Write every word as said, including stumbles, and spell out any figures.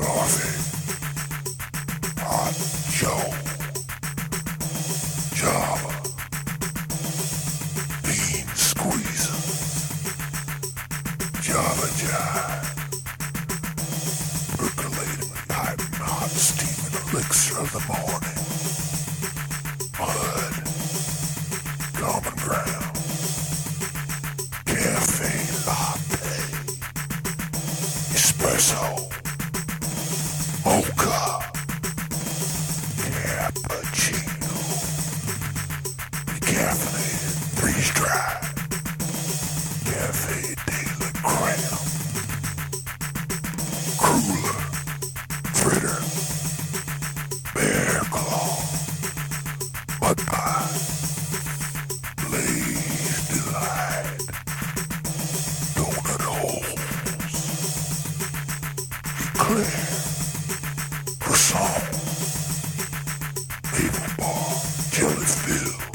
Coffee, hot Joe, Java, bean squeezer, Java Jive, percolating and piping hot steaming elixir of the morning, mud, common ground, cafe latte, espresso, mocha, cappuccino, decaffeinated, freeze-dried, cafe de la creme, cooler, fritter, bear claw, mud pie, blaze delight, donut holes, eclair, croissant, maple bar, jelly filled,